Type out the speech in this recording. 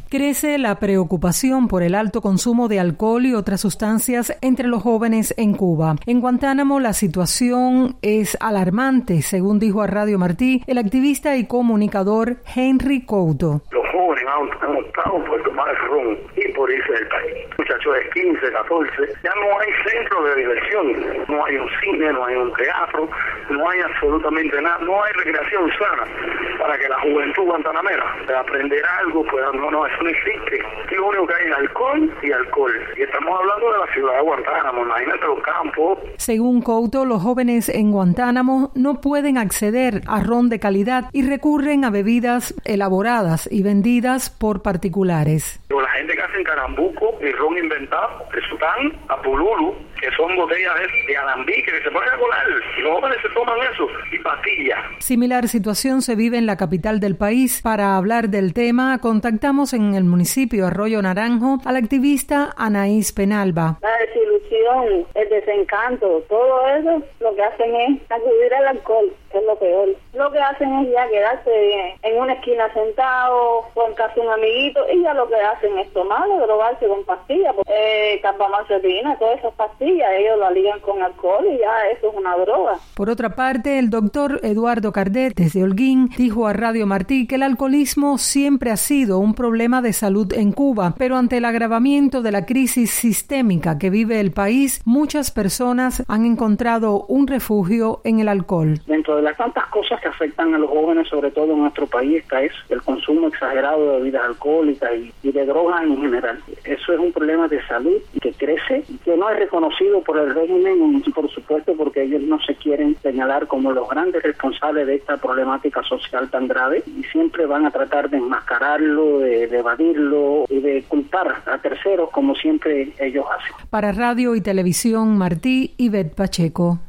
Crece la preocupación por el alto consumo de alcohol y otras sustancias entre los jóvenes en Cuba. En Guantánamo la situación es alarmante, según dijo a Radio Martí el activista y comunicador Henry Couto. Los jóvenes han optado por tomar ron y por irse del país. Muchachos de 15, 14, ya no hay centro de diversión, no hay un cine, no hay un teatro, no hay absolutamente nada, no hay recreación sana para que la juventud guantanamera pueda aprender algo, no, eso no existe. Lo único que hay es alcohol y alcohol. Y estamos hablando de la ciudad de Guantánamo, imagínate los campos. Según Couto, los jóvenes en Guantánamo no pueden acceder a ron de calidad y recurren a bebidas elaboradas y vendidas por particulares. La gente que hace carambuco y ron inventado, de Sután a Pululu, que son botellas de alambique que se ponen a colar, y los jóvenes se toman eso, y pastillas. Similar situación se vive en la capital del país. Para hablar del tema, contactamos en el municipio Arroyo Naranjo al activista Anaís Penalba. La desilusión, el desencanto, todo eso lo que hacen es acudir al alcohol, que es lo peor. Lo que hacen es ya quedarse en una esquina sentado, con casi un amiguito, y ya lo que hacen es tomarlo, drogarse con pastillas, carbamazepina, todas esas pastillas, ellos la ligan con alcohol y ya eso es una droga. Por otra parte, el doctor Eduardo Cardet, desde Holguín, dijo a Radio Martí que el alcoholismo siempre ha sido un problema de salud en Cuba, pero ante el agravamiento de la crisis sistémica que vive el país, muchas personas han encontrado un refugio en el alcohol. Dentro de las tantas cosas que afectan a los jóvenes, sobre todo en nuestro país, está eso, el consumo exagerado de bebidas alcohólicas y de drogas en general. Eso es un problema de salud que crece, que no es reconocido por el régimen, por supuesto, porque ellos no se quieren señalar como los grandes responsables de esta problemática social tan grave y siempre van a tratar de enmascararlo, de evadirlo y de culpar a terceros como siempre ellos hacen. Para Radio y Televisión Martí, Ivette Pacheco.